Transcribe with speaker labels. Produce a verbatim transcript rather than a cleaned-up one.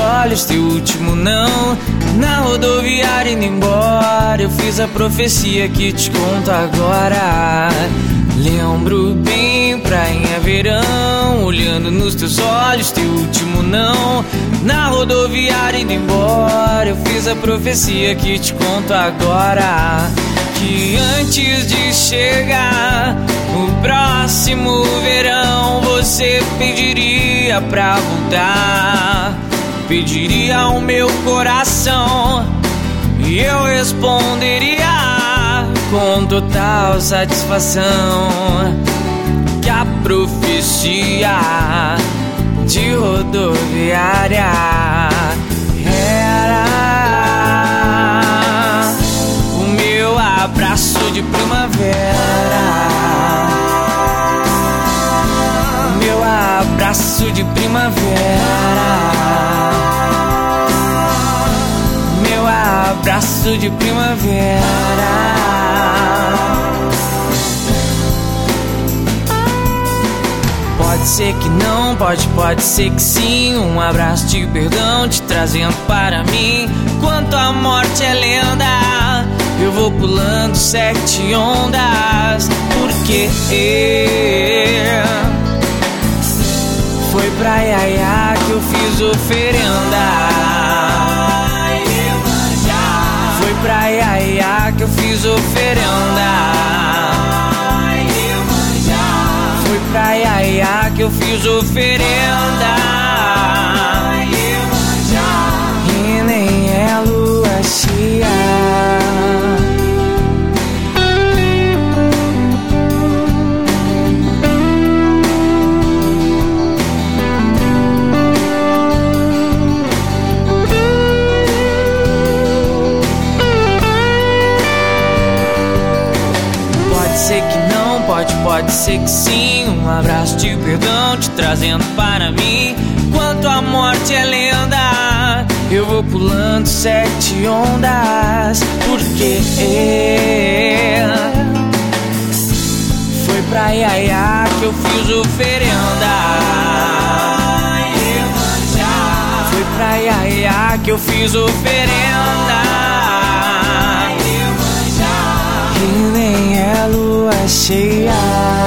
Speaker 1: olhos, teu último não. Na rodoviária indo embora, eu fiz a profecia que te conto agora. Lembro bem, prainha, verão, olhando nos teus olhos, teu último não. Na rodoviária indo embora, eu fiz a profecia que te conto agora. Que antes de chegar o próximo verão, você pediria pra voltar, pediria o meu coração, e eu responderia com total satisfação que a profecia de rodoviária era o meu abraço de primavera, o meu abraço de primavera, o meu abraço de primavera. Pode ser que não, pode, pode ser que sim. Um abraço de perdão te trazendo para mim. Quanto a morte é lenda, eu vou pulando sete ondas. Porque foi pra Iaiá que eu fiz oferenda. Foi pra Iaiá que eu fiz oferenda. Foi pra Iaiá que eu fiz oferenda. E nem é lua cheia. Pode ser que não, pode, pode ser que sim. Um abraço de perdão te trazendo para mim. Quanto a morte é lenda, eu vou pulando sete ondas. Porque foi pra Iaiá que eu fiz oferenda. Foi pra Iaiá que eu fiz oferenda. E nem é lua cheia.